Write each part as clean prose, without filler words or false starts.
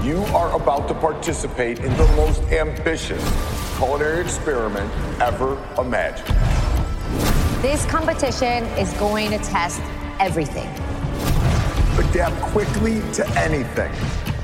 You are about to participate in the most ambitious culinary experiment ever imagined. This competition is going to test everything. Adapt quickly to anything.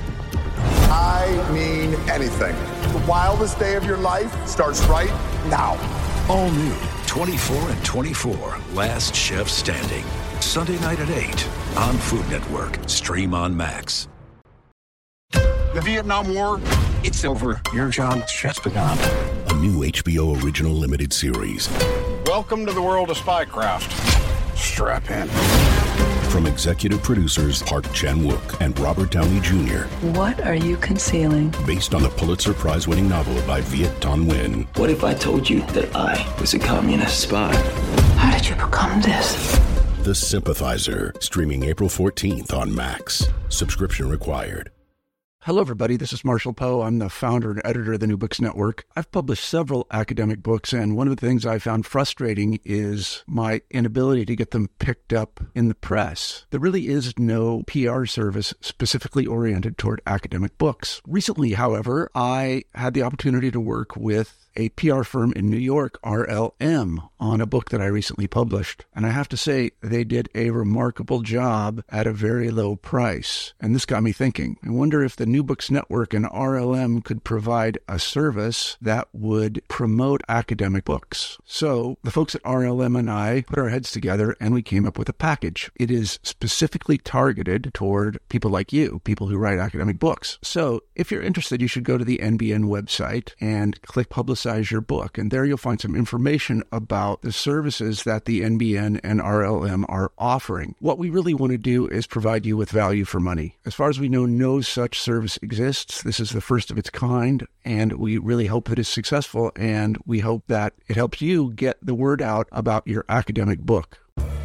I mean anything. The wildest day of your life starts right now. All new 24 and 24, Last Chef Standing. Sunday night at 8 on Food Network. Stream on Max. The Vietnam War, it's over. Your job's just begun. A new HBO original limited series. Welcome to the world of spycraft. Strap in. From executive producers Park Chan-wook and Robert Downey Jr. What are you concealing? Based on the Pulitzer Prize-winning novel by Viet Thanh Nguyen. What if I told you that I was a communist spy? How did you become this? The Sympathizer, streaming April 14th on Max. Subscription required. Hello, everybody. This is Marshall Poe. I'm the founder and editor of the New Books Network. I've published several academic books, and one of the things I found frustrating is my inability to get them picked up in the press. There really is no PR service specifically oriented toward academic books. Recently, however, I had the opportunity to work with a PR firm in New York, RLM, on a book that I recently published. And I have to say, they did a remarkable job at a very low price. And this got me thinking. I wonder if the New Books Network and RLM could provide a service that would promote academic books. So the folks at RLM and I put our heads together and we came up with a package. It is specifically targeted toward people like you, people who write academic books. So if you're interested, you should go to the NBN website and click Publicize Your Book. And there you'll find some information about the services that the NBN and RLM are offering. What we really want to do is provide you with value for money. As far as we know, no such service exists. This is the first of its kind, and we really hope that it's successful, and we hope that it helps you get the word out about your academic book.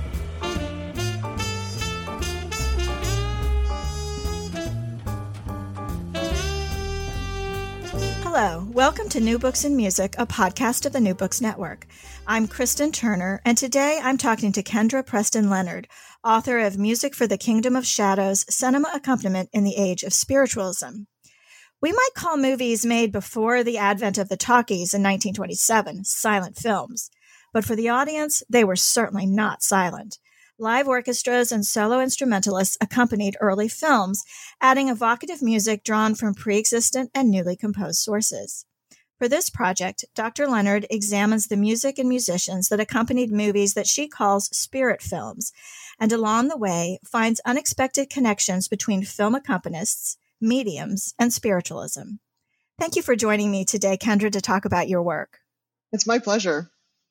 Hello, welcome to New Books in Music, a podcast of the New Books Network. I'm Kristen Turner, and today I'm talking to Kendra Preston Leonard, author of Music for the Kingdom of Shadows, Cinema Accompaniment in the Age of Spiritualism. We might call movies made before the advent of the talkies in 1927 silent films, but for the audience, they were certainly not silent. Live orchestras and solo instrumentalists accompanied early films, adding evocative music drawn from pre-existent and newly composed sources. For this project, Dr. Leonard examines the music and musicians that accompanied movies that she calls spirit films, and along the way finds unexpected connections between film accompanists, mediums, and spiritualism. Thank you for joining me today, Kendra, to talk about your work. It's my pleasure.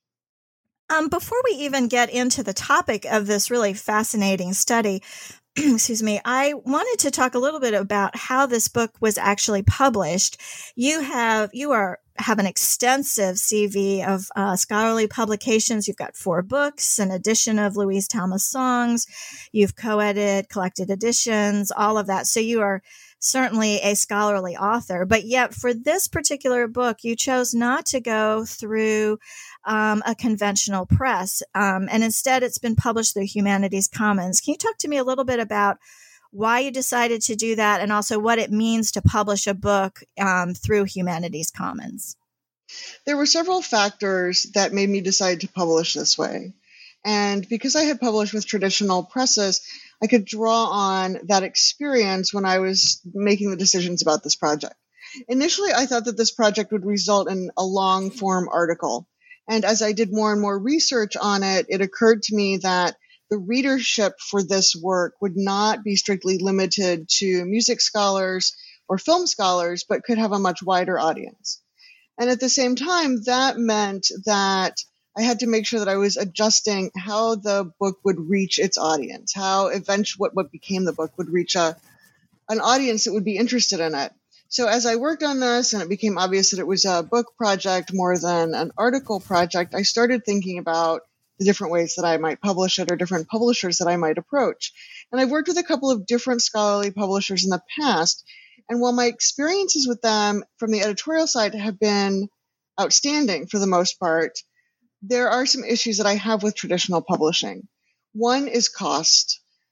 Before we even get into the topic of this really fascinating study, excuse me, I wanted to talk a little bit about how this book was actually published. You have an extensive CV of scholarly publications. You've got 4 books, an edition of Louise Talma's songs. You've co-edited, collected editions, all of that. So you are certainly a scholarly author, but yet for this particular book, you chose not to go through a conventional press, and instead it's been published through Humanities Commons. Can you talk to me a little bit about why you decided to do that, and also what it means to publish a book through Humanities Commons? There were several factors that made me decide to publish this way. And because I had published with traditional presses, I could draw on that experience when I was making the decisions about this project. Initially, I thought that this project would result in a long-form article. And as I did more and more research on it, it occurred to me that the readership for this work would not be strictly limited to music scholars or film scholars, but could have a much wider audience. And at the same time, that meant that I had to make sure that I was adjusting how the book would reach its audience, how eventually what became the book would reach an audience that would be interested in it. So as I worked on this and it became obvious that it was a book project more than an article project, I started thinking about the different ways that I might publish it or different publishers that I might approach. And I've worked with a couple of different scholarly publishers in the past. And while my experiences with them from the editorial side have been outstanding for the most part, there are some issues that I have with traditional publishing. One is cost.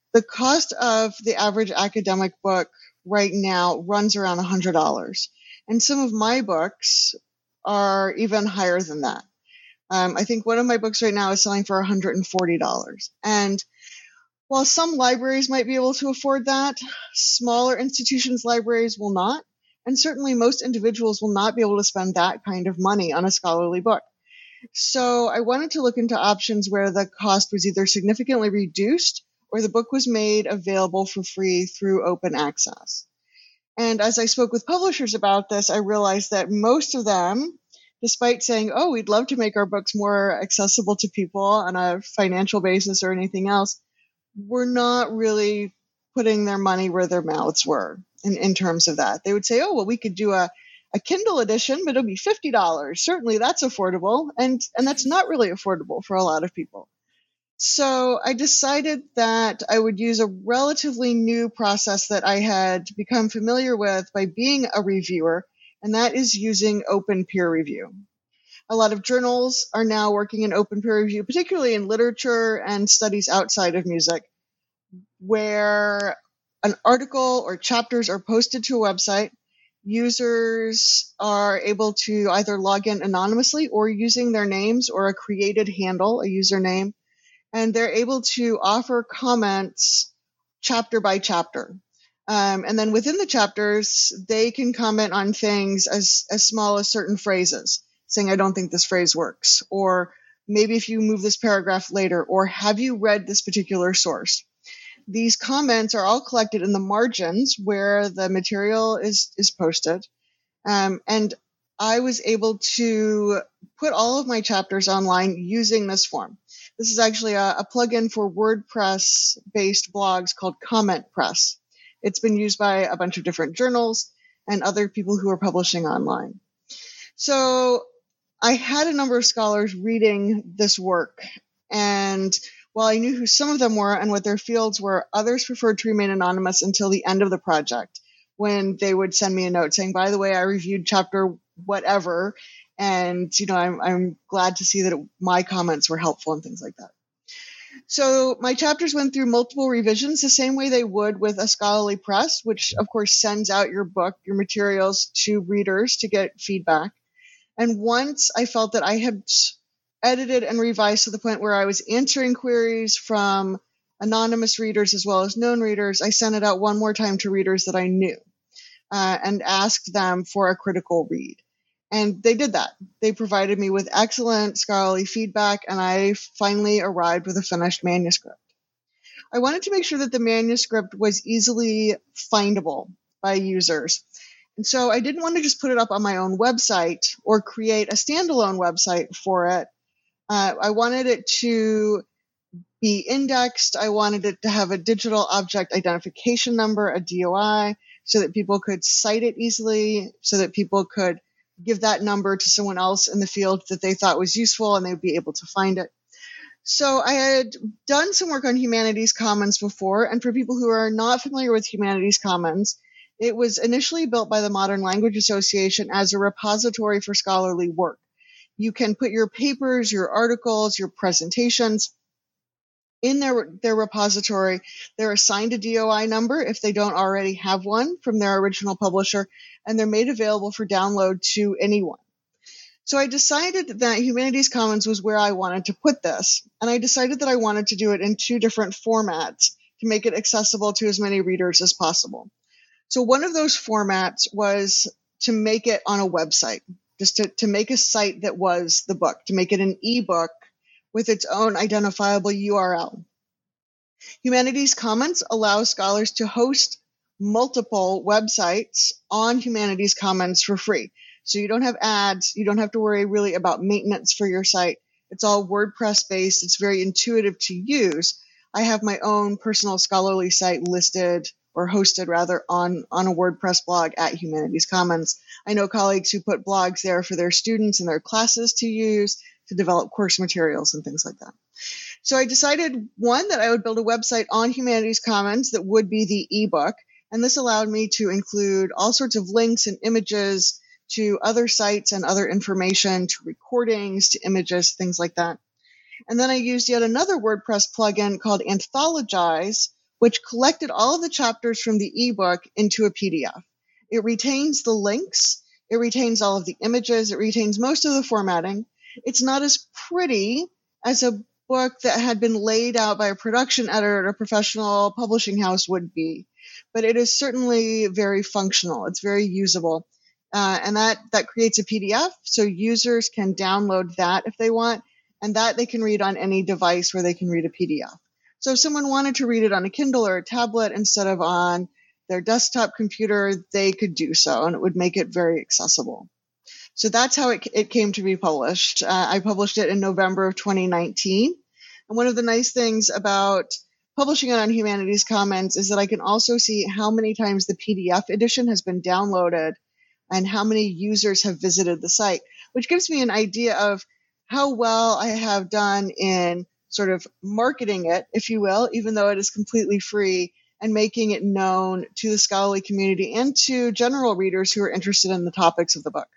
The cost of the average academic book right now runs around $100. And some of my books are even higher than that. I think one of my books right now is selling for $140. And while some libraries might be able to afford that, smaller institutions' libraries will not. And certainly most individuals will not be able to spend that kind of money on a scholarly book. So I wanted to look into options where the cost was either significantly reduced or the book was made available for free through open access. And as I spoke with publishers about this, I realized that most of them, despite saying, oh, we'd love to make our books more accessible to people on a financial basis or anything else, were not really putting their money where their mouths were in terms of that. They would say, oh, well, we could do a Kindle edition, but it'll be $50. Certainly that's affordable. And that's not really affordable for a lot of people. So I decided that I would use a relatively new process that I had become familiar with by being a reviewer, and that is using open peer review. A lot of journals are now working in open peer review, particularly in literature and studies outside of music, where an article or chapters are posted to a website. Users are able to either log in anonymously or using their names or a created handle, a username, and they're able to offer comments chapter by chapter. And then within the chapters, they can comment on things as small as certain phrases, saying, I don't think this phrase works, or maybe if you move this paragraph later, or have you read this particular source? These comments are all collected in the margins where the material is posted. And I was able to put all of my chapters online using this form. This is actually a plugin for WordPress-based blogs called CommentPress. It's been used by a bunch of different journals and other people who are publishing online. So I had a number of scholars reading this work, and while I knew who some of them were and what their fields were, others preferred to remain anonymous until the end of the project, when they would send me a note saying, by the way, I reviewed chapter whatever, and I'm glad to see that my comments were helpful and things like that. So my chapters went through multiple revisions the same way they would with a scholarly press, which of course sends out your book, your materials to readers to get feedback. And once I felt that I had edited and revised to the point where I was answering queries from anonymous readers as well as known readers, I sent it out one more time to readers that I knew and asked them for a critical read. And they did that. They provided me with excellent scholarly feedback, and I finally arrived with a finished manuscript. I wanted to make sure that the manuscript was easily findable by users. And so I didn't want to just put it up on my own website or create a standalone website for it. I wanted it to be indexed. I wanted it to have a digital object identification number, a DOI, so that people could cite it easily, so that people could give that number to someone else in the field that they thought was useful and they would be able to find it. So I had done some work on Humanities Commons before, and for people who are not familiar with Humanities Commons, it was initially built by the Modern Language Association as a repository for scholarly work. You can put your papers, your articles, your presentations in their repository. They're assigned a DOI number if they don't already have one from their original publisher, and they're made available for download to anyone. So I decided that Humanities Commons was where I wanted to put this, and I decided that I wanted to do it in two different formats to make it accessible to as many readers as possible. So one of those formats was to make it on a website, just to make a site that was the book, to make it an ebook with its own identifiable URL. Humanities Commons allows scholars to host multiple websites on Humanities Commons for free. So you don't have ads. You don't have to worry really about maintenance for your site. It's all WordPress based. It's very intuitive to use. I have my own personal scholarly site listed or hosted rather on a WordPress blog at Humanities Commons. I know colleagues who put blogs there for their students and their classes to use to develop course materials and things like that. So I decided, one, that I would build a website on Humanities Commons that would be the ebook. And this allowed me to include all sorts of links and images to other sites and other information, to recordings, to images, things like that. And then I used yet another WordPress plugin called Anthologize, which collected all of the chapters from the ebook into a PDF. It retains the links. It retains all of the images. It retains most of the formatting. It's not as pretty as a book that had been laid out by a production editor at a professional publishing house would be, but it is certainly very functional. It's very usable. And that creates a PDF, so users can download that if they want, and that they can read on any device where they can read a PDF. So if someone wanted to read it on a Kindle or a tablet instead of on their desktop computer, they could do so, and it would make it very accessible. So that's how it came to be published. I published it in November of 2019. And one of the nice things about publishing it on Humanities Commons is that I can also see how many times the PDF edition has been downloaded and how many users have visited the site, which gives me an idea of how well I have done in sort of marketing it, if you will, even though it is completely free, and making it known to the scholarly community and to general readers who are interested in the topics of the book.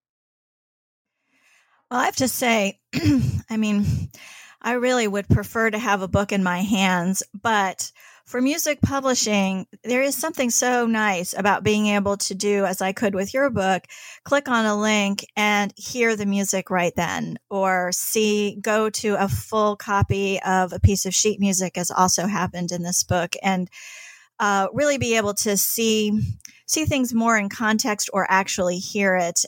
Well, I have to say, I mean, I really would prefer to have a book in my hands, but for music publishing, there is something so nice about being able to do, as I could with your book, click on a link and hear the music right then, or go to a full copy of a piece of sheet music, as also happened in this book, and really be able to see things more in context or actually hear it.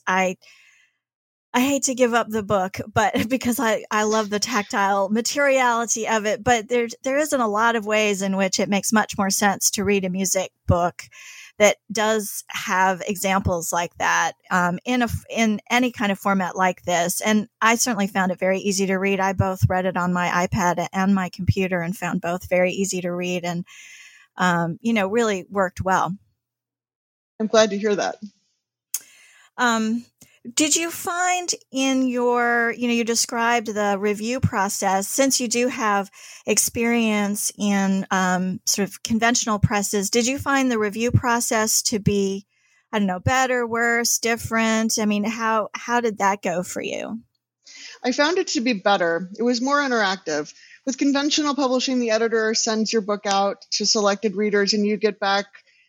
I hate to give up the book, but because I love the tactile materiality of it, but there isn't a lot of ways in which it makes much more sense to read a music book that does have examples like that in any kind of format like this. And I certainly found it very easy to read. I both read it on my iPad and my computer and found both very easy to read and, really worked well. I'm glad to hear that. Did you find in your, you described the review process, since you do have experience in sort of conventional presses, did you find the review process to be, better, worse, different? I mean, how did that go for you? I found it to be better. It was more interactive. With conventional publishing, the editor sends your book out to selected readers and you get back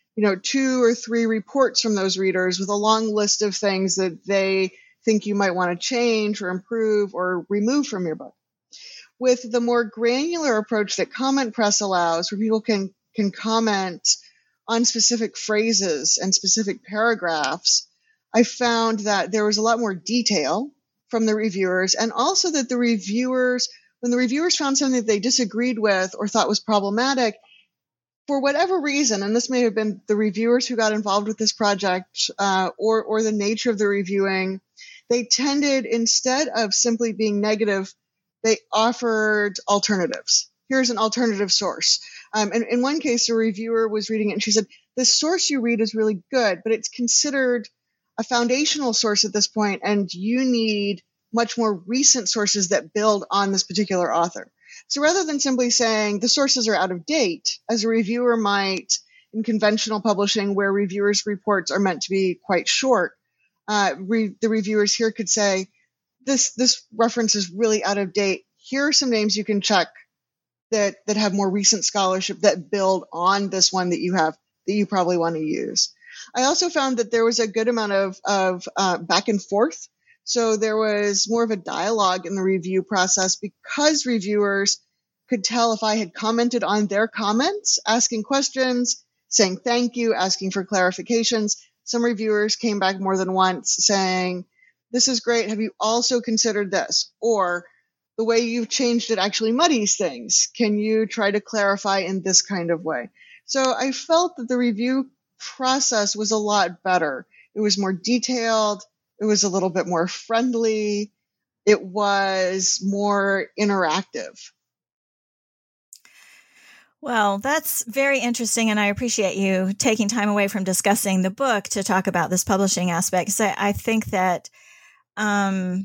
2 or 3 reports from those readers with a long list of things that they think you might want to change or improve or remove from your book. With the more granular approach that Comment Press allows, where people can comment on specific phrases and specific paragraphs, I found that there was a lot more detail from the reviewers, and also that when the reviewers found something that they disagreed with or thought was problematic, for whatever reason, and this may have been the reviewers who got involved with this project or the nature of the reviewing, they tended, instead of simply being negative, they offered alternatives. Here's an alternative source. And in one case, a reviewer was reading it and she said, the source you read is really good, but it's considered a foundational source at this point, and you need much more recent sources that build on this particular author. So rather than simply saying the sources are out of date, as a reviewer might in conventional publishing, where reviewers' reports are meant to be quite short, the reviewers here could say, this reference is really out of date. Here are some names you can check that have more recent scholarship that build on this one that you have that you probably want to use. I also found that there was a good amount of back and forth. So there was more of a dialogue in the review process because reviewers could tell if I had commented on their comments, asking questions, saying thank you, asking for clarifications. Some reviewers came back more than once saying, this is great. Have you also considered this? Or the way you've changed it actually muddies things. Can you try to clarify in this kind of way? So I felt that the review process was a lot better. It was more detailed. It was a little bit more friendly. It was more interactive. Well, that's very interesting, and I appreciate you taking time away from discussing the book to talk about this publishing aspect. So I think that, as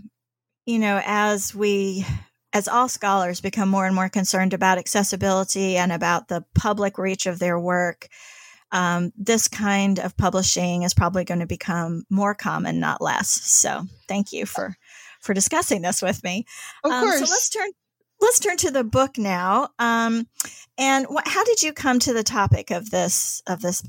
all scholars become more and more concerned about accessibility and about the public reach of their work, this kind of publishing is probably going to become more common, not less. So thank you for discussing this with me. Of course. So let's turn to the book now. And how did you come to the topic of this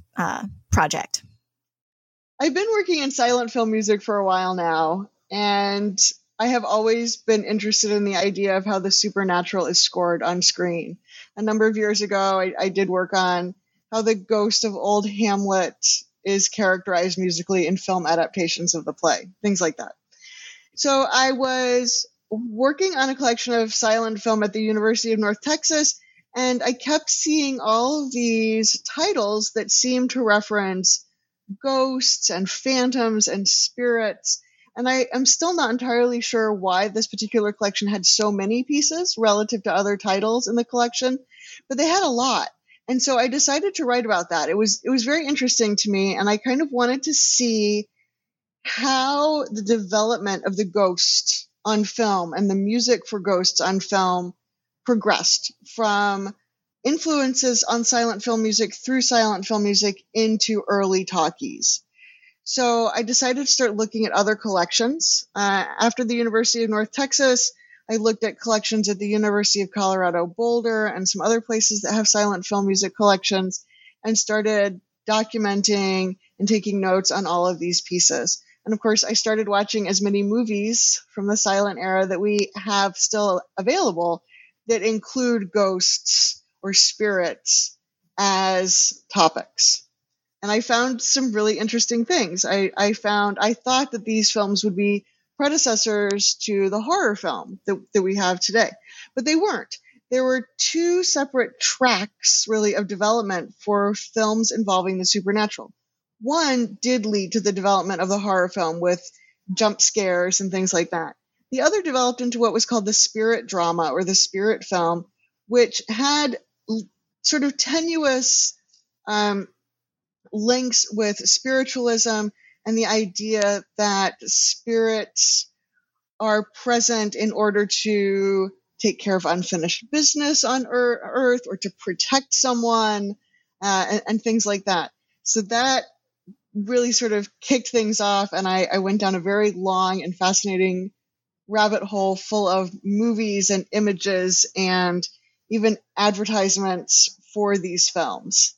project? I've been working in silent film music for a while now, and I have always been interested in the idea of how the supernatural is scored on screen. A number of years ago, I did work on how the ghost of old Hamlet is characterized musically in film adaptations of the play, things like that. So I was working on a collection of silent film at the University of North Texas, and I kept seeing all of these titles that seemed to reference ghosts and phantoms and spirits. And I am still not entirely sure why this particular collection had so many pieces relative to other titles in the collection, but they had a lot. And so I decided to write about that. It was very interesting to me, and I kind of wanted to see how the development of the ghost on film and the music for ghosts on film progressed from influences on silent film music through silent film music into early talkies. So I decided to start looking at other collections. After the University of North Texas, I looked at collections at the University of Colorado Boulder and some other places that have silent film music collections, and started documenting and taking notes on all of these pieces. And of course, I started watching as many movies from the silent era that we have still available that include ghosts or spirits as topics. And I found some really interesting things. I thought that these films would be predecessors to the horror film that we have today, but they weren't. There were two separate tracks, really, of development for films involving the supernatural. One did lead to the development of the horror film with jump scares and things like that. The other developed into what was called the spirit drama or the spirit film, which had sort of tenuous links with spiritualism and the idea that spirits are present in order to take care of unfinished business on Earth or to protect someone and things like that. So that really sort of kicked things off, and I went down a very long and fascinating rabbit hole full of movies and images and even advertisements for these films.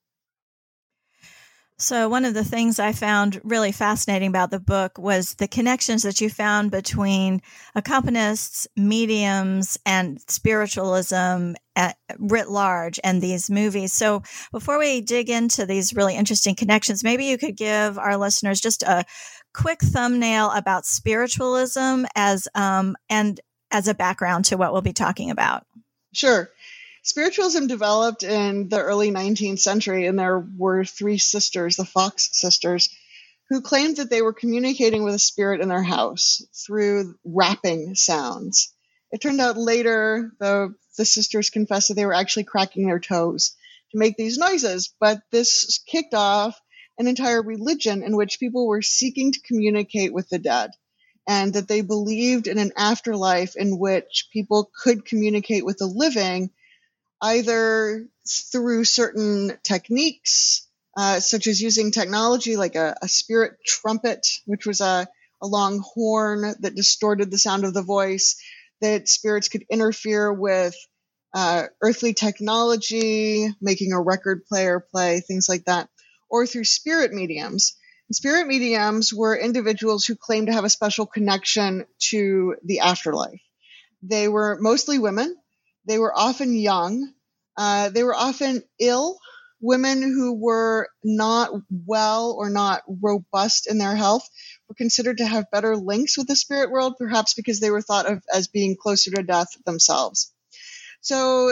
So one of the things I found really fascinating about the book was the connections that you found between accompanists, mediums, and spiritualism writ large and these movies. So before we dig into these really interesting connections, maybe you could give our listeners just a quick thumbnail about spiritualism as a background to what we'll be talking about. Sure. Spiritualism developed in the early 19th century, and there were three sisters, the Fox sisters, who claimed that they were communicating with a spirit in their house through rapping sounds. It turned out later the sisters confessed that they were actually cracking their toes to make these noises, but this kicked off an entire religion in which people were seeking to communicate with the dead, and that they believed in an afterlife in which people could communicate with the living either through certain techniques, such as using technology like a spirit trumpet, which was a long horn that distorted the sound of the voice, that spirits could interfere with earthly technology, making a record player play, things like that, or through spirit mediums. And spirit mediums were individuals who claimed to have a special connection to the afterlife. They were mostly women. They were often young. They were often ill. Women who were not well or not robust in their health were considered to have better links with the spirit world, perhaps because they were thought of as being closer to death themselves. So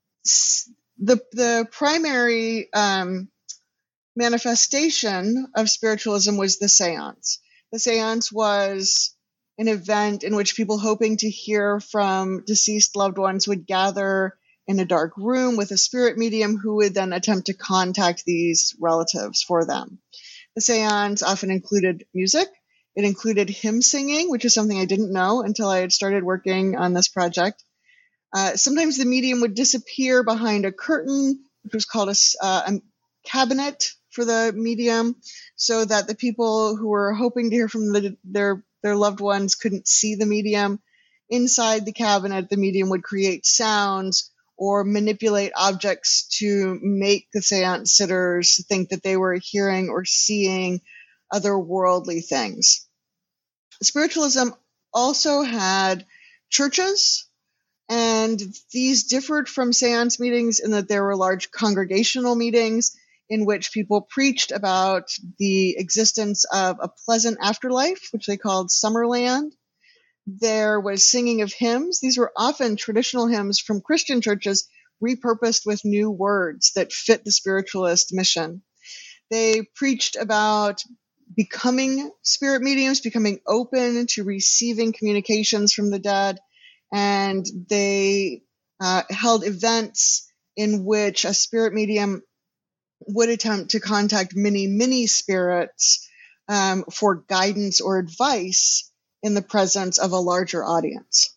the primary manifestation of spiritualism was the seance. The seance was an event in which people hoping to hear from deceased loved ones would gather in a dark room with a spirit medium who would then attempt to contact these relatives for them. The seance often included music. It included hymn singing, which is something I didn't know until I had started working on this project. Sometimes the medium would disappear behind a curtain, which was called a cabinet for the medium, so that the people who were hoping to hear from their loved ones couldn't see the medium. inside the cabinet, the medium would create sounds or manipulate objects to make the seance sitters think that they were hearing or seeing otherworldly things. Spiritualism also had churches, and these differed from seance meetings in that there were large congregational meetings in which people preached about the existence of a pleasant afterlife, which they called Summerland. There was singing of hymns. These were often traditional hymns from Christian churches repurposed with new words that fit the spiritualist mission. They preached about becoming spirit mediums, becoming open to receiving communications from the dead, and they held events in which a spirit medium would attempt to contact many spirits for guidance or advice in the presence of a larger audience.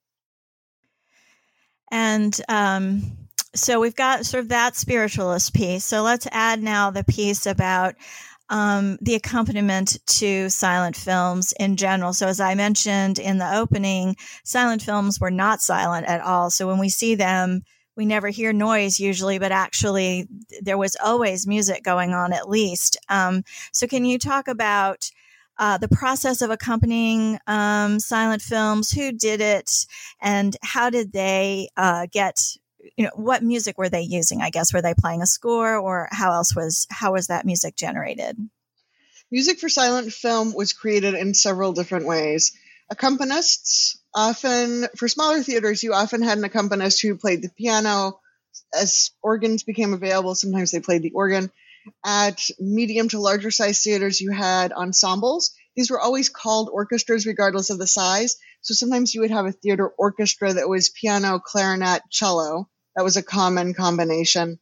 And so we've got sort of that spiritualist piece. So let's add now the piece about the accompaniment to silent films in general. So as I mentioned in the opening, silent films were not silent at all. So when we see them, we never hear noise usually, but actually there was always music going on at least. So can you talk about the process of accompanying silent films? Who did it, and how did they get? What music were they using? I guess were they playing a score, or how was that music generated? Music for silent film was created in several different ways. Accompanists, often for smaller theaters, you often had an accompanist who played the piano. As organs became available, sometimes they played the organ. At medium to larger size theaters, you had ensembles. These were always called orchestras regardless of the size. So sometimes you would have a theater orchestra that was piano, clarinet, cello. That was a common combination.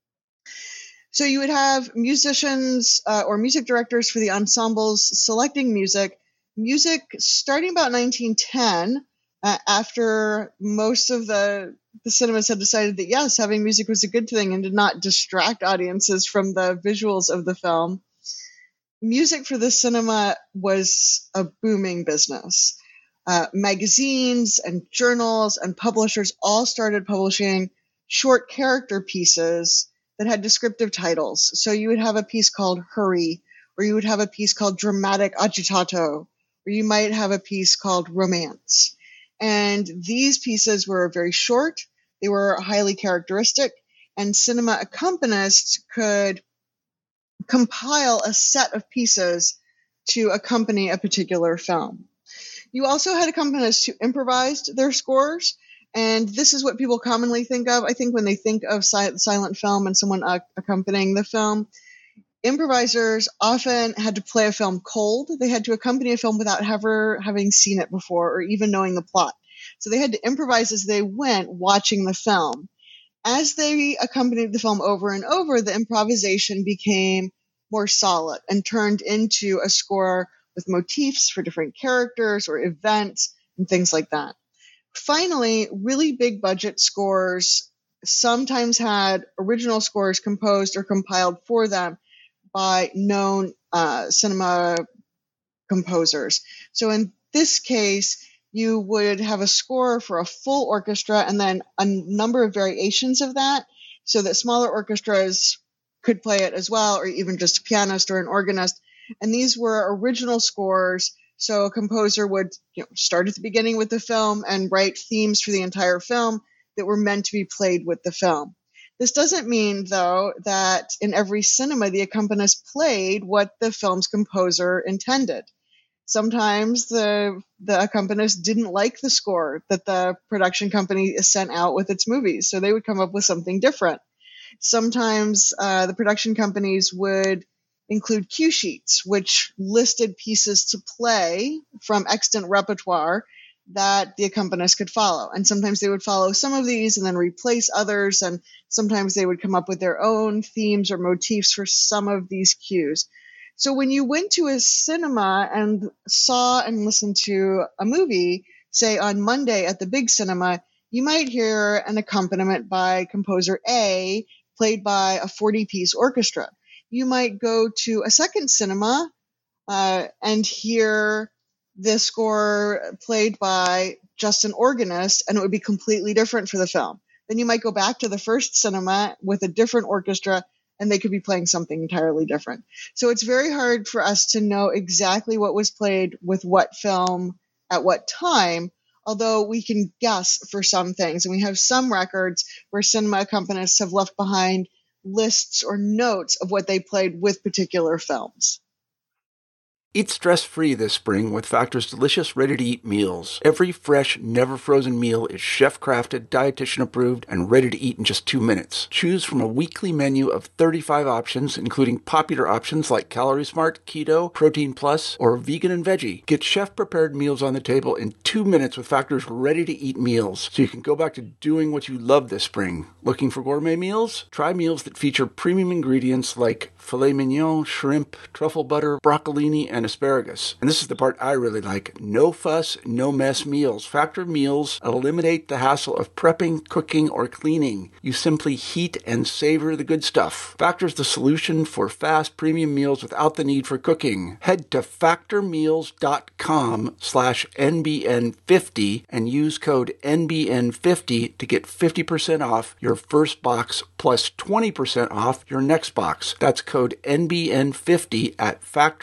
So you would have musicians or music directors for the ensembles selecting music. Music starting about 1910, after most of the cinemas had decided that, yes, having music was a good thing and did not distract audiences from the visuals of the film. Music for the cinema was a booming business. Magazines and journals and publishers all started publishing short character pieces that had descriptive titles. So you would have a piece called Hurry, or you would have a piece called Dramatic Agitato, or you might have a piece called Romance. And these pieces were very short, they were highly characteristic, and cinema accompanists could compile a set of pieces to accompany a particular film. You also had accompanists who improvised their scores, and this is what people commonly think of. I think when they think of silent film and someone accompanying the film, improvisers often had to play a film cold. They had to accompany a film without ever having seen it before or even knowing the plot. So they had to improvise as they went, watching the film. As they accompanied the film over and over, the improvisation became more solid and turned into a score with motifs for different characters or events and things like that. Finally, really big budget scores sometimes had original scores composed or compiled for them by known cinema composers. So in this case, you would have a score for a full orchestra and then a number of variations of that so that smaller orchestras could play it as well, or even just a pianist or an organist. And these were original scores. So a composer would start at the beginning with the film and write themes for the entire film that were meant to be played with the film. This doesn't mean, though, that in every cinema the accompanist played what the film's composer intended. Sometimes the accompanist didn't like the score that the production company sent out with its movies, so they would come up with something different. Sometimes the production companies would include cue sheets, which listed pieces to play from extant repertoire that the accompanist could follow. And sometimes they would follow some of these and then replace others, and sometimes they would come up with their own themes or motifs for some of these cues. So when you went to a cinema and saw and listened to a movie, say on Monday at the big cinema, you might hear an accompaniment by composer A played by a 40-piece orchestra. You might go to a second cinema and hear the score played by just an organist, and it would be completely different for the film. Then you might go back to the first cinema with a different orchestra, and they could be playing something entirely different. So it's very hard for us to know exactly what was played with what film at what time, although we can guess for some things. And we have some records where cinema accompanists have left behind lists or notes of what they played with particular films. Eat stress-free this spring with Factor's delicious, ready-to-eat meals. Every fresh, never-frozen meal is chef-crafted, dietitian-approved, and ready to eat in just 2 minutes. Choose from a weekly menu of 35 options, including popular options like Calorie Smart, Keto, Protein Plus, or Vegan and Veggie. Get chef-prepared meals on the table in 2 minutes with Factor's ready-to-eat meals, so you can go back to doing what you love this spring. Looking for gourmet meals? Try meals that feature premium ingredients like filet mignon, shrimp, truffle butter, broccolini, and asparagus. And this is the part I really like. No fuss, no mess meals. Factor meals eliminate the hassle of prepping, cooking, or cleaning. You simply heat and savor the good stuff. Factor's the solution for fast premium meals without the need for cooking. Head to factormeals.com/NBN50 and use code NBN50 to get 50% off your first box plus 20% off your next box. That's code NBN50 at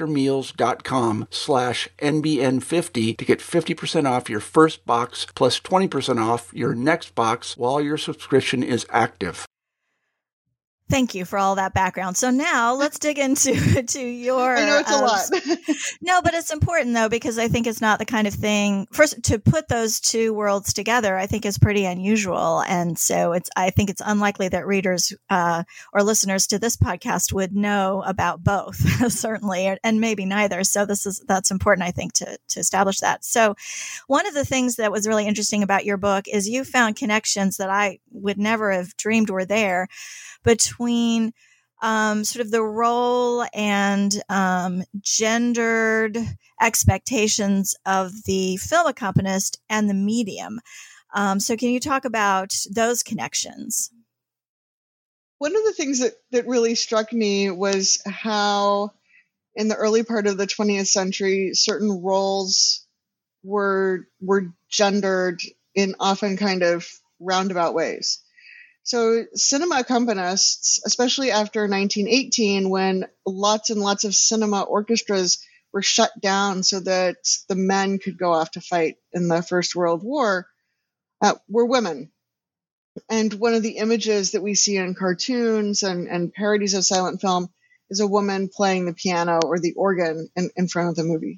factormeals.com/NBN50 to get 50% off your first box plus 20% off your next box while your subscription is active. Thank you for all that background. So now let's dig into your... I know it's a lot. No, but it's important, though, because I think it's not the kind of thing... First, to put those two worlds together, I think is pretty unusual. And so I think it's unlikely that readers or listeners to this podcast would know about both, certainly, and maybe neither. So that's important, I think, to establish that. So one of the things that was really interesting about your book is you found connections that I would never have dreamed were there between sort of the role and gendered expectations of the film accompanist and the medium. So can you talk about those connections? One of the things that really struck me was how in the early part of the 20th century, certain roles were gendered in often kind of roundabout ways. So cinema accompanists, especially after 1918, when lots and lots of cinema orchestras were shut down so that the men could go off to fight in the First World War, were women. And one of the images that we see in cartoons and parodies of silent film is a woman playing the piano or the organ in front of the movie.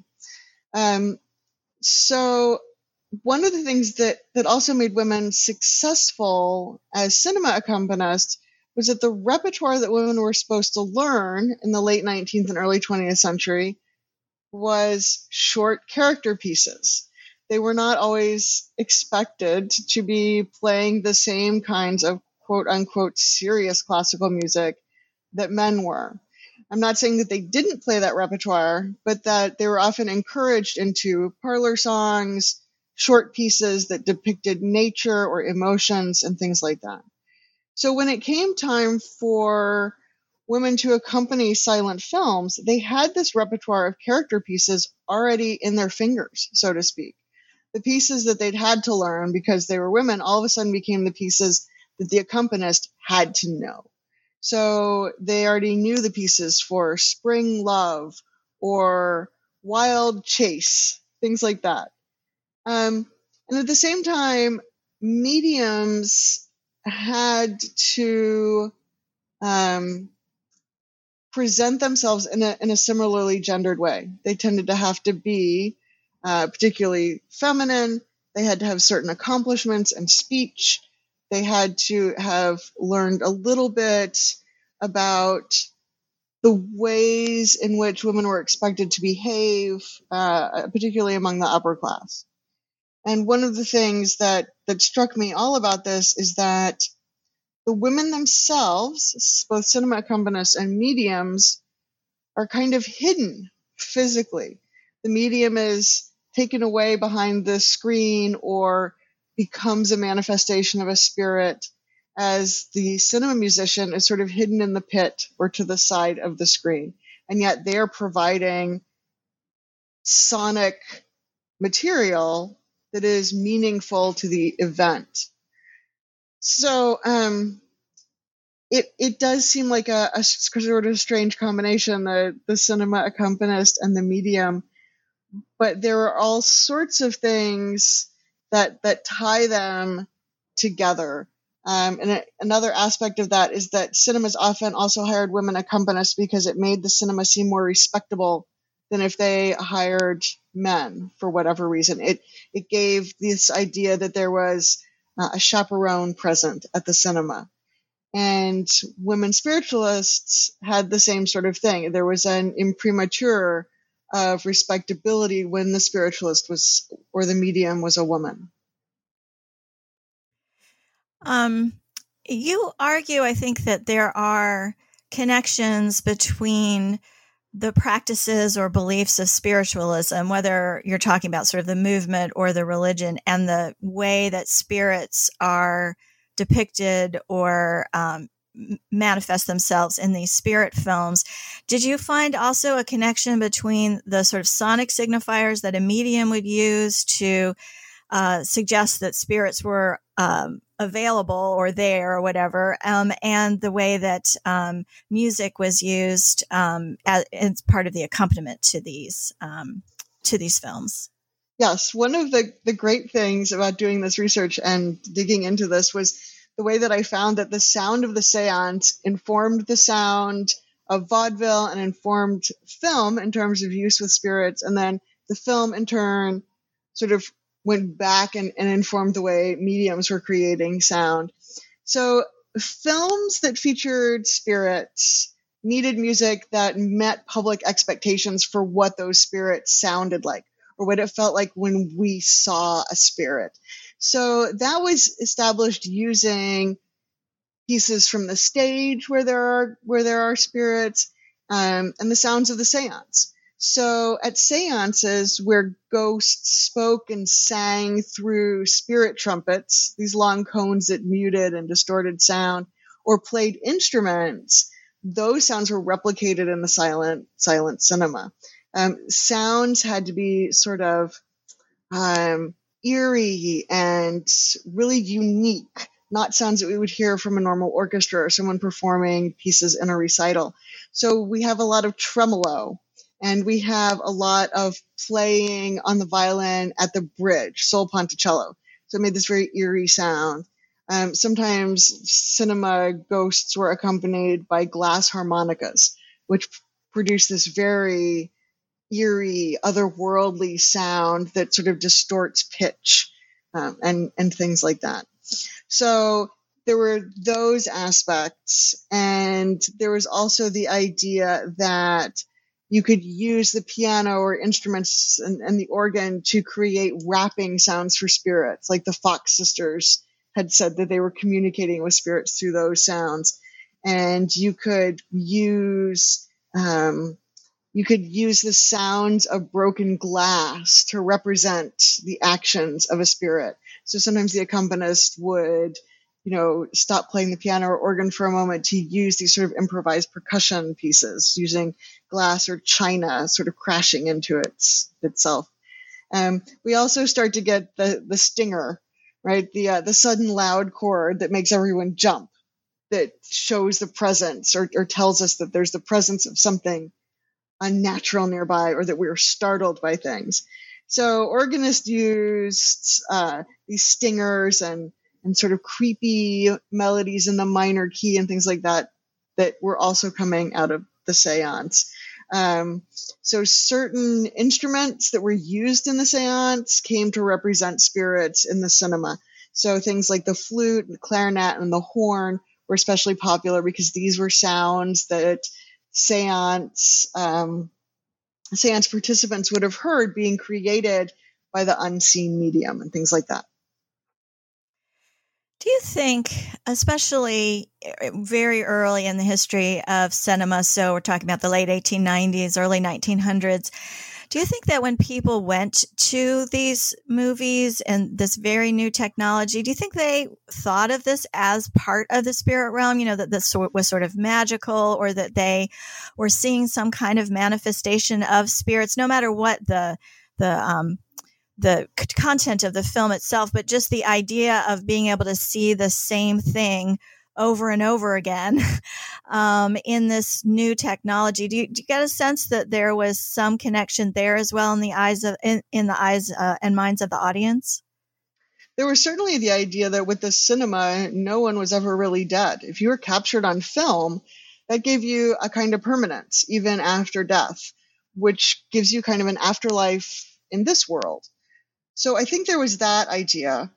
So one of the things that also made women successful as cinema accompanists was that the repertoire that women were supposed to learn in the late 19th and early 20th century was short character pieces. They were not always expected to be playing the same kinds of quote unquote serious classical music that men were. I'm not saying that they didn't play that repertoire, but that they were often encouraged into parlor songs, short pieces that depicted nature or emotions and things like that. So when it came time for women to accompany silent films, they had this repertoire of character pieces already in their fingers, so to speak. The pieces that they'd had to learn because they were women all of a sudden became the pieces that the accompanist had to know. So they already knew the pieces for Spring Love or Wild Chase, things like that. And at the same time, mediums had to present themselves in a similarly gendered way. They tended to have to be particularly feminine. They had to have certain accomplishments and speech. They had to have learned a little bit about the ways in which women were expected to behave, particularly among the upper class. And one of the things that struck me all about this is that the women themselves, both cinema accompanists and mediums, are kind of hidden physically. The medium is taken away behind the screen or becomes a manifestation of a spirit, as the cinema musician is sort of hidden in the pit or to the side of the screen. And yet they are providing sonic material that is meaningful to the event. So it does seem like a sort of strange combination, the cinema accompanist and the medium, but there are all sorts of things that tie them together. And another aspect of that is that cinemas often also hired women accompanists because it made the cinema seem more respectable than if they hired men for whatever reason. It gave this idea that there was a chaperone present at the cinema. And women spiritualists had the same sort of thing. There was an imprimatur of respectability when the spiritualist was, or the medium was, a woman. You argue, I think, that there are connections between the practices or beliefs of spiritualism, whether you're talking about sort of the movement or the religion, and the way that spirits are depicted or manifest themselves in these spirit films. Did you find also a connection between the sort of sonic signifiers that a medium would use to suggest that spirits were available or there or whatever, and the way that music was used as part of the accompaniment to these films? Yes, one of the great things about doing this research and digging into this was the way that I found that the sound of the seance informed the sound of vaudeville and informed film in terms of use with spirits. And then the film, in turn, sort of went back and informed the way mediums were creating sound. So films that featured spirits needed music that met public expectations for what those spirits sounded like, or what it felt like when we saw a spirit. So that was established using pieces from the stage where there are spirits, and the sounds of the seance. So at seances where ghosts spoke and sang through spirit trumpets, these long cones that muted and distorted sound, or played instruments, those sounds were replicated in the silent cinema. Sounds had to be sort of eerie and really unique, not sounds that we would hear from a normal orchestra or someone performing pieces in a recital. So we have a lot of tremolo, and we have a lot of playing on the violin at the bridge, sol ponticello. So it made this very eerie sound. Sometimes cinema ghosts were accompanied by glass harmonicas, which produced this very eerie, otherworldly sound that sort of distorts pitch, and things like that. So there were those aspects, and there was also the idea that you could use the piano or instruments and the organ to create rapping sounds for spirits, like the Fox sisters had said that they were communicating with spirits through those sounds. And you could use the sounds of broken glass to represent the actions of a spirit. So sometimes the accompanist would, stop playing the piano or organ for a moment to use these sort of improvised percussion pieces using glass or china sort of crashing into itself. We also start to get the stinger, right? The sudden loud chord that makes everyone jump, that shows the presence or tells us that there's the presence of something unnatural nearby, or that we were startled by things. So organists used these stingers and sort of creepy melodies in the minor key and things like that were also coming out of the seance. So certain instruments that were used in the seance came to represent spirits in the cinema. So things like the flute, the clarinet, and the horn were especially popular because these were sounds that seance participants would have heard being created by the unseen medium and things like that. Do you think, especially very early in the history of cinema, so we're talking about the late 1890s, early 1900s, do you think that when people went to these movies and this very new technology, do you think they thought of this as part of the spirit realm, that this was sort of magical, or that they were seeing some kind of manifestation of spirits, no matter what the content of the film itself, but just the idea of being able to see the same thing over and over again in this new technology. Do you get a sense that there was some connection there as well in the eyes and minds of the audience? There was certainly the idea that with the cinema, no one was ever really dead. If you were captured on film, that gave you a kind of permanence, even after death, which gives you kind of an afterlife in this world. So I think there was that idea.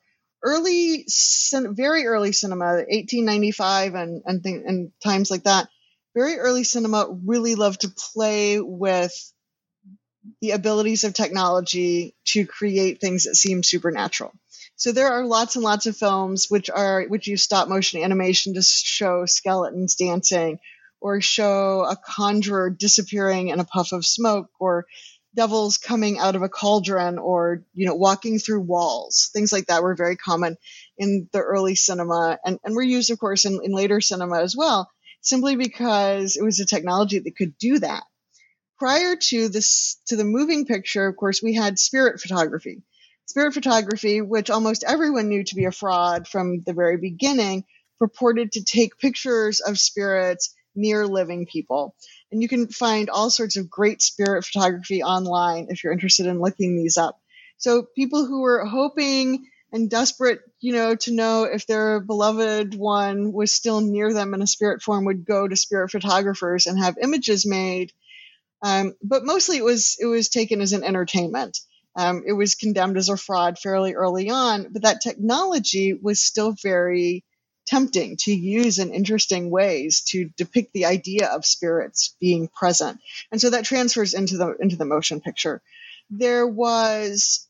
Very early cinema, 1895 and times like that, very early cinema really loved to play with the abilities of technology to create things that seem supernatural. So there are lots and lots of films which use stop motion animation to show skeletons dancing, or show a conjurer disappearing in a puff of smoke, or devils coming out of a cauldron, or walking through walls. Things like that were very common in the early cinema, and were used, of course, in later cinema as well, simply because it was a technology that could do that. Prior to the moving picture, of course, we had spirit photography. Spirit photography, which almost everyone knew to be a fraud from the very beginning, purported to take pictures of spirits near living people. And you can find all sorts of great spirit photography online if you're interested in looking these up. So people who were hoping and desperate, to know if their beloved one was still near them in a spirit form would go to spirit photographers and have images made. But mostly it was taken as an entertainment. It was condemned as a fraud fairly early on, but that technology was still very tempting to use in interesting ways to depict the idea of spirits being present. And so that transfers into the motion picture. There was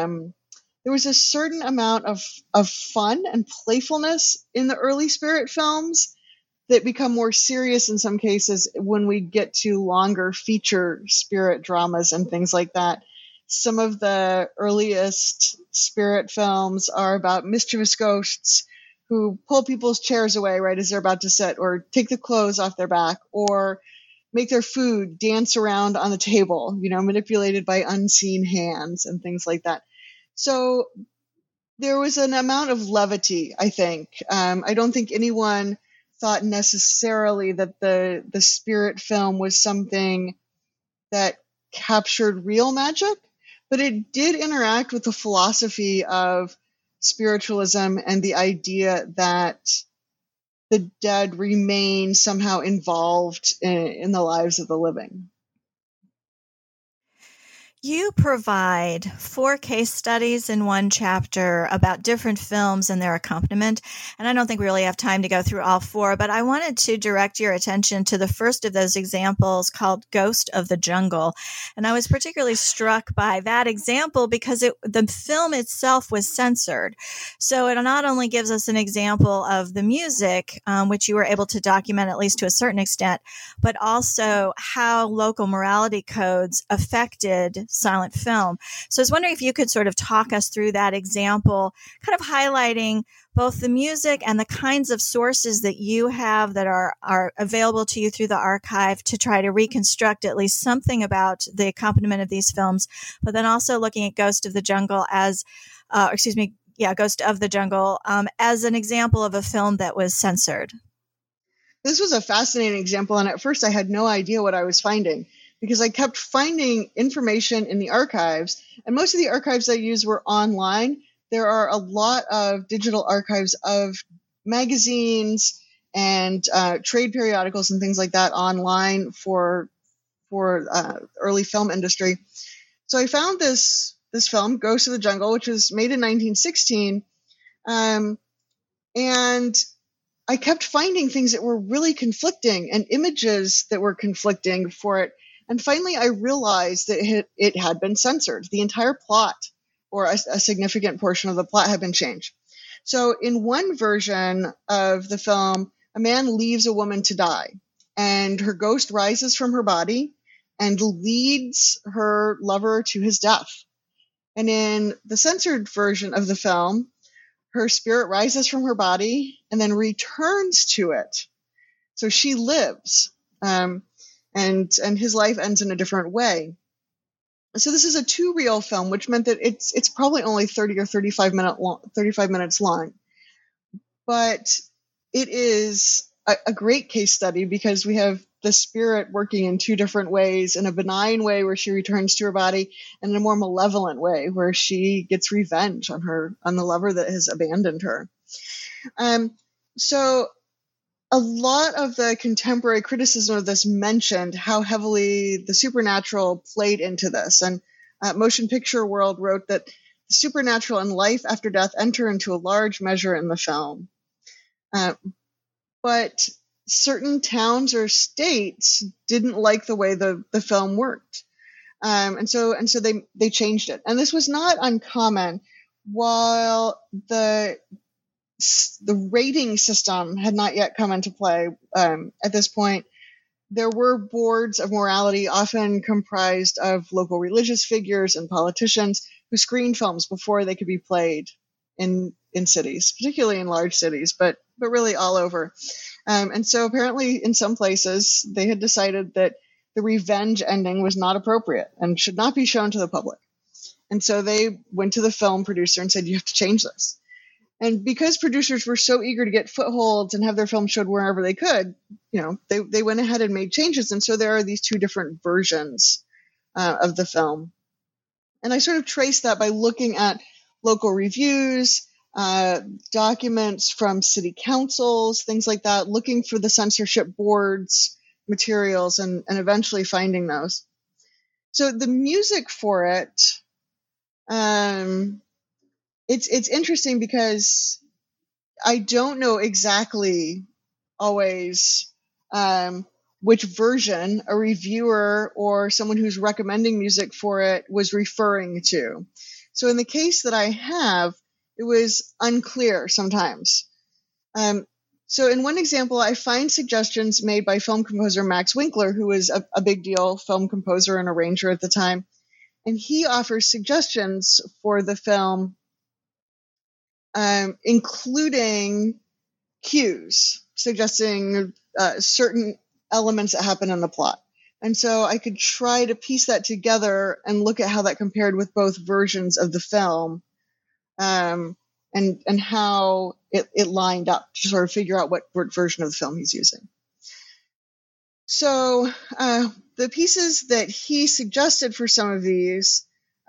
a certain amount of fun and playfulness in the early spirit films that become more serious in some cases when we get to longer feature spirit dramas and things like that. Some of the earliest spirit films are about mischievous ghosts who pull people's chairs away right as they're about to sit, or take the clothes off their back, or make their food dance around on the table, manipulated by unseen hands and things like that. So there was an amount of levity, I think. I don't think anyone thought necessarily that the spirit film was something that captured real magic, but it did interact with the philosophy of spiritualism and the idea that the dead remain somehow involved in the lives of the living. You provide 4 case studies in one chapter about different films and their accompaniment. And I don't think we really have time to go through all 4, but I wanted to direct your attention to the first of those examples called Ghost of the Jungle. And I was particularly struck by that example because the film itself was censored. So it not only gives us an example of the music, which you were able to document at least to a certain extent, but also how local morality codes affected silent film. So I was wondering if you could sort of talk us through that example, kind of highlighting both the music and the kinds of sources that you have that are available to you through the archive to try to reconstruct at least something about the accompaniment of these films, but then also looking at Ghost of the Jungle as an example of a film that was censored. This was a fascinating example, and at first I had no idea what I was finding, because I kept finding information in the archives, and most of the archives I used were online. There are a lot of digital archives of magazines and trade periodicals and things like that online for early film industry. So I found this film, Ghost of the Jungle, which was made in 1916, and I kept finding things that were really conflicting and images that were conflicting for it. And finally, I realized that it had been censored. The entire plot, or a significant portion of the plot, had been changed. So in one version of the film, a man leaves a woman to die, and her ghost rises from her body and leads her lover to his death. And in the censored version of the film, her spirit rises from her body and then returns to it. So she lives. And his life ends in a different way. So this is a 2-reel film, which meant that it's probably only 30 or 35 minutes long. But it is a great case study because we have the spirit working in 2 different ways, in a benign way where she returns to her body, and in a more malevolent way where she gets revenge on the lover that has abandoned her. So a lot of the contemporary criticism of this mentioned how heavily the supernatural played into this. And Motion Picture World wrote that the supernatural and life after death enter into a large measure in the film. But certain towns or states didn't like the way the film worked. And so they changed it. And this was not uncommon. While the rating system had not yet come into play at this point, there were boards of morality, often comprised of local religious figures and politicians, who screened films before they could be played in cities, particularly in large cities, but really all over. And so apparently in some places, they had decided that the revenge ending was not appropriate and should not be shown to the public. And so they went to the film producer and said, you have to change this. And because producers were so eager to get footholds and have their film showed wherever they could, they went ahead and made changes. And so there are these 2 different versions of the film. And I sort of traced that by looking at local reviews, documents from city councils, things like that, looking for the censorship board's materials and eventually finding those. So the music for it, it's interesting because I don't know exactly always which version a reviewer or someone who's recommending music for it was referring to. So in the case that I have, it was unclear sometimes. So in one example, I find suggestions made by film composer Max Winkler, who was a big deal film composer and arranger at the time. And he offers suggestions for the film, including cues, suggesting certain elements that happen in the plot. And so I could try to piece that together and look at how that compared with both versions of the film, and how it lined up to sort of figure out what version of the film he's using. So the pieces that he suggested for some of these,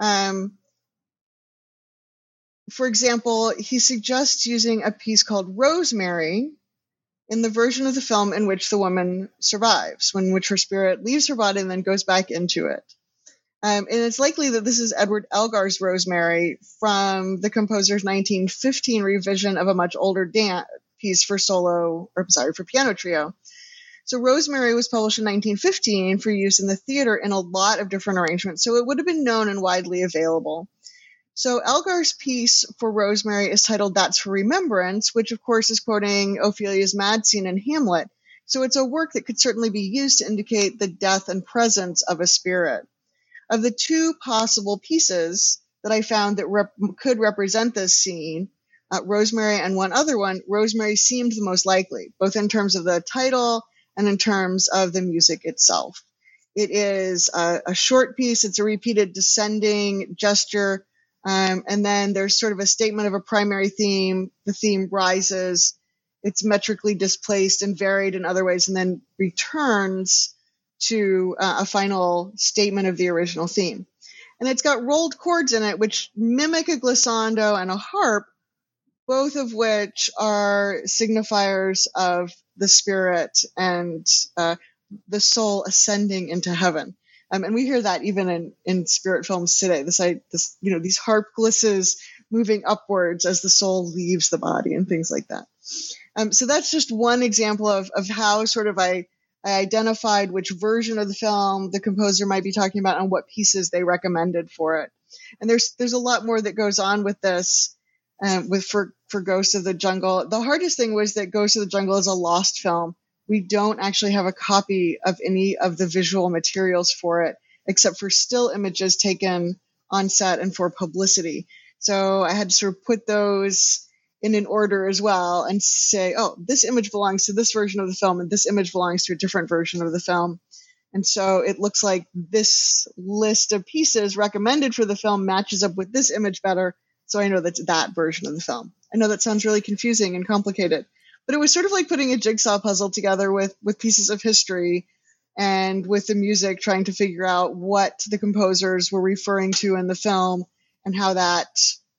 for example, he suggests using a piece called Rosemary in the version of the film in which the woman survives, in which her spirit leaves her body and then goes back into it. And it's likely that this is Edward Elgar's Rosemary from the composer's 1915 revision of a much older piece for piano trio. So Rosemary was published in 1915 for use in the theater in a lot of different arrangements, so it would have been known and widely available. So Elgar's piece for Rosemary is titled That's for Remembrance, which of course is quoting Ophelia's mad scene in Hamlet. So it's a work that could certainly be used to indicate the death and presence of a spirit. Of the 2 possible pieces that I found that could represent this scene, Rosemary and one other one, Rosemary seemed the most likely, both in terms of the title and in terms of the music itself. It is a short piece. It's a repeated descending gesture. And then there's sort of a statement of a primary theme. The theme rises. It's metrically displaced and varied in other ways, and then returns to a final statement of the original theme. And it's got rolled chords in it, which mimic a glissando and a harp, both of which are signifiers of the spirit and the soul ascending into heaven. And we hear that even in spirit films today. These harp glisses moving upwards as the soul leaves the body and things like that. So that's just one example of how sort of I identified which version of the film the composer might be talking about and what pieces they recommended for it. And there's a lot more that goes on with this, for Ghosts of the Jungle. The hardest thing was that Ghosts of the Jungle is a lost film. We don't actually have a copy of any of the visual materials for it, except for still images taken on set and for publicity. So I had to sort of put those in an order as well and say, oh, this image belongs to this version of the film and this image belongs to a different version of the film. And so it looks like this list of pieces recommended for the film matches up with this image better. So I know that's that version of the film. I know that sounds really confusing and complicated, but it was sort of like putting a jigsaw puzzle together with pieces of history and with the music, trying to figure out what the composers were referring to in the film and how that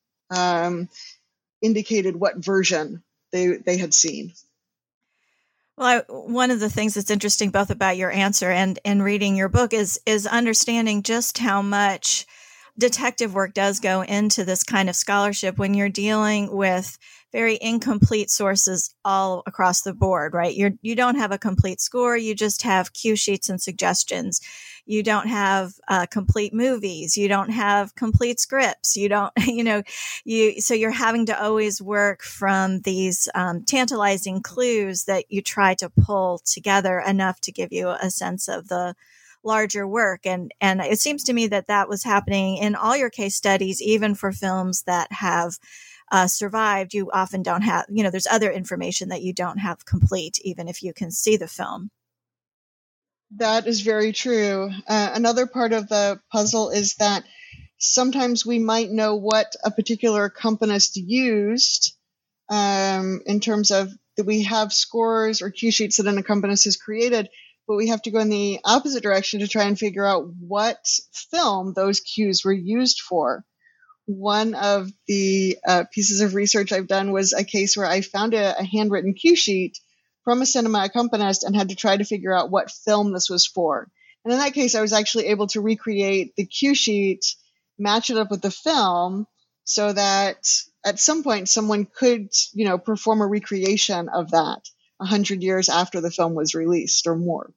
indicated what version they had seen. Well, one of the things that's interesting both about your answer and reading your book is understanding just how much detective work does go into this kind of scholarship when you're dealing with very incomplete sources all across the board, right? You don't have a complete score. You just have cue sheets and suggestions. You don't have complete movies. You don't have complete scripts. You don't, so you're having to always work from these tantalizing clues that you try to pull together enough to give you a sense of the larger work. And it seems to me that was happening in all your case studies, even for films that have survived. You often don't have, there's other information that you don't have complete, even if you can see the film. That is very true. Another part of the puzzle is that sometimes we might know what a particular accompanist used in terms of that we have scores or cue sheets that an accompanist has created, but we have to go in the opposite direction to try and figure out what film those cues were used for. One of the pieces of research I've done was a case where I found a handwritten cue sheet from a cinema accompanist and had to try to figure out what film this was for. And in that case, I was actually able to recreate the cue sheet, match it up with the film, so that at some point someone could, perform a recreation of that 100 years after the film was released or more.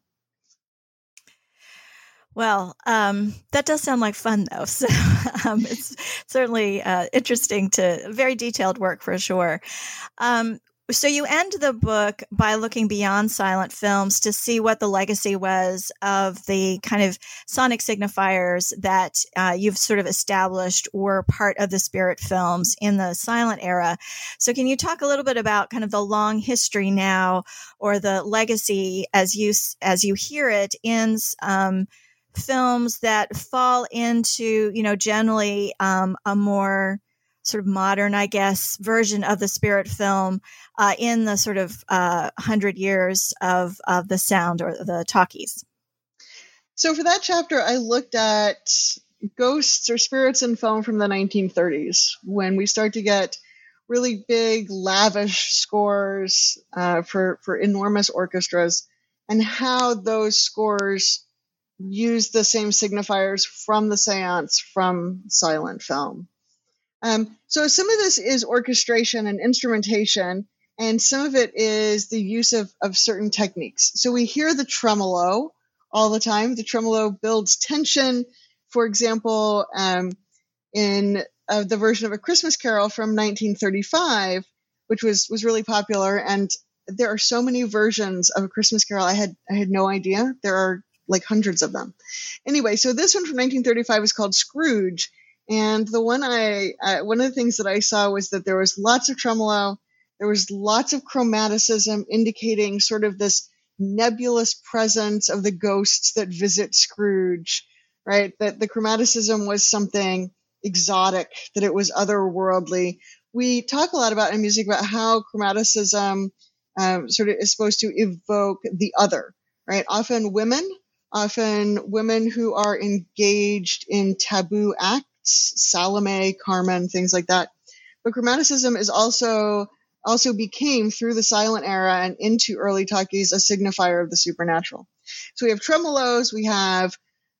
Well, that does sound like fun, though. So it's certainly interesting very detailed work for sure. So you end the book by looking beyond silent films to see what the legacy was of the kind of sonic signifiers that you've sort of established were part of the spirit films in the silent era. So can you talk a little bit about kind of the long history now, or the legacy as you hear it in films that fall into, generally a more sort of modern, I guess, version of the spirit film in the sort of 100 years of the sound or the talkies? So for that chapter, I looked at ghosts or spirits in film from the 1930s, when we start to get really big, lavish scores for enormous orchestras, and how those scores use the same signifiers from the seance from silent film. So some of this is orchestration and instrumentation, and some of it is the use of certain techniques. So we hear the tremolo all the time. The tremolo builds tension. For example, in the version of A Christmas Carol from 1935, which was really popular, and there are so many versions of A Christmas Carol. I had no idea. There are like hundreds of them. Anyway, so this one from 1935 is called Scrooge. And the one one of the things that I saw was that there was lots of tremolo, there was lots of chromaticism indicating sort of this nebulous presence of the ghosts that visit Scrooge, right? That the chromaticism was something exotic, that it was otherworldly. We talk a lot about in music about how chromaticism sort of is supposed to evoke the other, right? Often women who are engaged in taboo acts, Salome, Carmen, things like that. But chromaticism is also became, through the silent era and into early talkies, a signifier of the supernatural. So we have tremolos, we have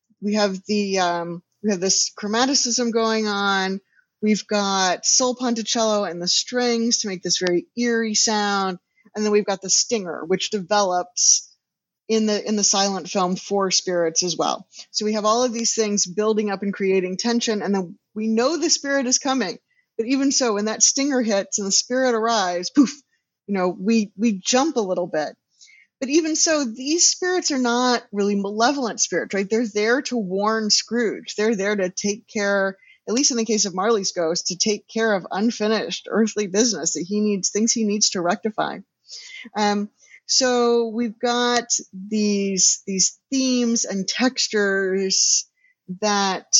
this chromaticism going on. We've got sol ponticello and the strings to make this very eerie sound, and then we've got the stinger, which develops in the silent film for spirits as well. So we have all of these things building up and creating tension, and then we know the spirit is coming. But even so, when that stinger hits and the spirit arrives, poof, we jump a little bit. But even so, these spirits are not really malevolent spirits, right? They're there to warn Scrooge. They're there to take care, at least in the case of Marley's ghost, to take care of unfinished earthly business that things he needs to rectify. So we've got these themes and textures that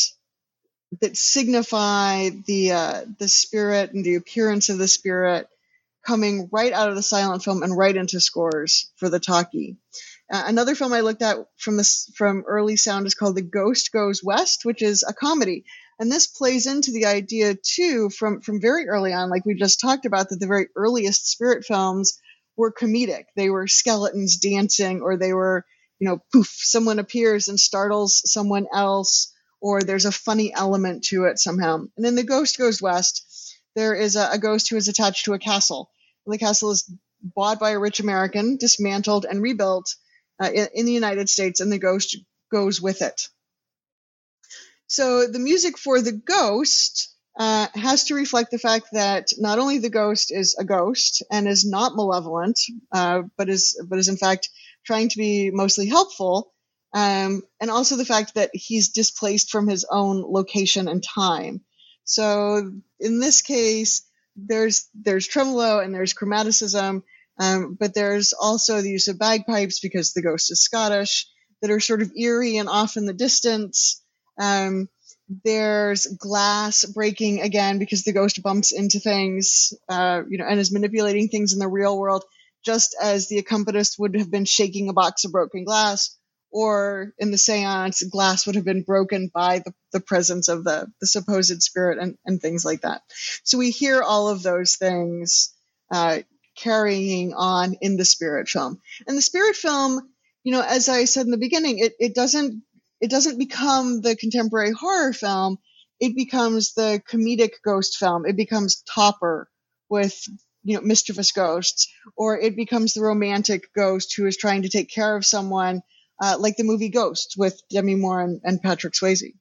signify the spirit and the appearance of the spirit coming right out of the silent film and right into scores for the talkie. Another film I looked at from early sound is called The Ghost Goes West, which is a comedy. And this plays into the idea, too, from very early on, like we just talked about, that the very earliest spirit films were comedic. They were skeletons dancing, or they were, poof, someone appears and startles someone else, or there's a funny element to it somehow. And in The Ghost Goes West, there is a ghost who is attached to a castle. And the castle is bought by a rich American, dismantled and rebuilt in the United States, and the ghost goes with it. So the music for the ghost has to reflect the fact that not only the ghost is a ghost and is not malevolent, but is in fact trying to be mostly helpful, and also the fact that he's displaced from his own location and time. So in this case, there's tremolo and there's chromaticism, but there's also the use of bagpipes because the ghost is Scottish that are sort of eerie and off in the distance. There's glass breaking again because the ghost bumps into things, and is manipulating things in the real world, just as the accompanist would have been shaking a box of broken glass, or in the seance, glass would have been broken by the presence of the supposed spirit and things like that. So we hear all of those things carrying on in the spirit film. And the spirit film, as I said in the beginning, it doesn't become the contemporary horror film. It becomes the comedic ghost film. It becomes Topper with, mischievous ghosts, or it becomes the romantic ghost who is trying to take care of someone, like the movie Ghost with Demi Moore and Patrick Swayze.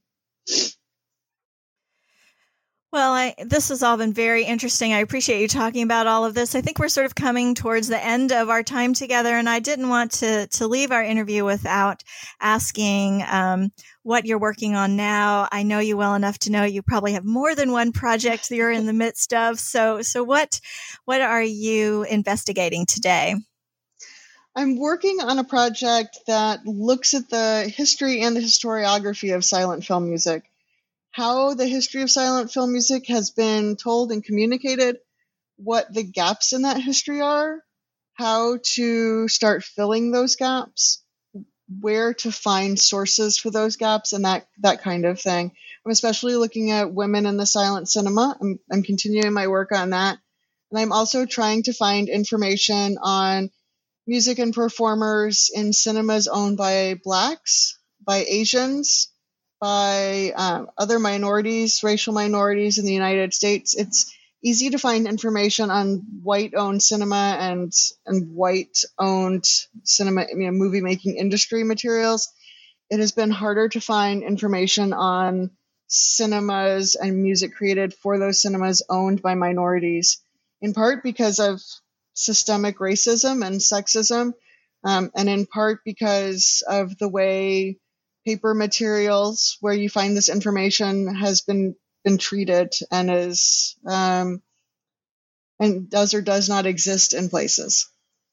Well, this has all been very interesting. I appreciate you talking about all of this. I think we're sort of coming towards the end of our time together, and I didn't want to leave our interview without asking what you're working on now. I know you well enough to know you probably have more than one project that you're in the midst of. So what are you investigating today? I'm working on a project that looks at the history and the historiography of silent film music. How the history of silent film music has been told and communicated, what the gaps in that history are, how to start filling those gaps, where to find sources for those gaps, and that kind of thing. I'm especially looking at women in the silent cinema. I'm continuing my work on that. And I'm also trying to find information on music and performers in cinemas owned by Blacks, by Asians, by other minorities, racial minorities in the United States. It's easy to find information on white-owned cinema and white-owned cinema, movie-making industry materials. It has been harder to find information on cinemas and music created for those cinemas owned by minorities, in part because of systemic racism and sexism, and in part because of the way paper materials where you find this information has been treated and is and does or does not exist in places.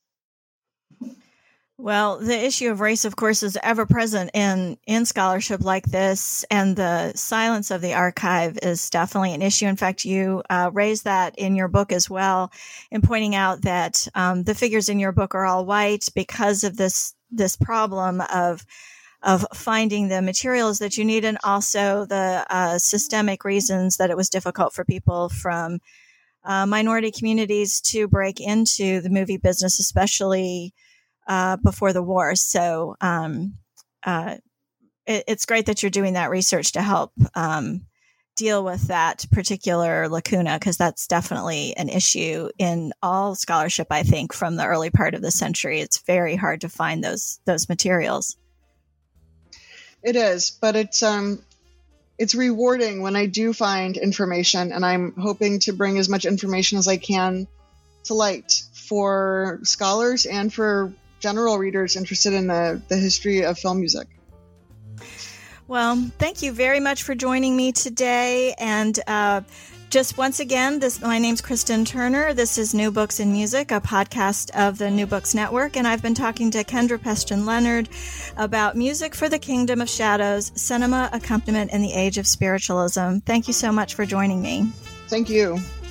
Well, the issue of race, of course, is ever present in scholarship like this, and the silence of the archive is definitely an issue. In fact, you raise that in your book as well, in pointing out that the figures in your book are all white because of this problem of finding the materials that you need, and also the systemic reasons that it was difficult for people from minority communities to break into the movie business, especially before the war. So it's great that you're doing that research to help deal with that particular lacuna, because that's definitely an issue in all scholarship, I think, from the early part of the century. It's very hard to find those materials. It is, but it's rewarding when I do find information, and I'm hoping to bring as much information as I can to light for scholars and for general readers interested in the history of film music. Well, thank you very much for joining me today. And just once again, my name's Kristen Turner. This is New Books in Music, a podcast of the New Books Network. And I've been talking to Kendra Preston Leonard about music for the Kingdom of Shadows, cinema accompaniment in the age of spiritualism. Thank you so much for joining me. Thank you.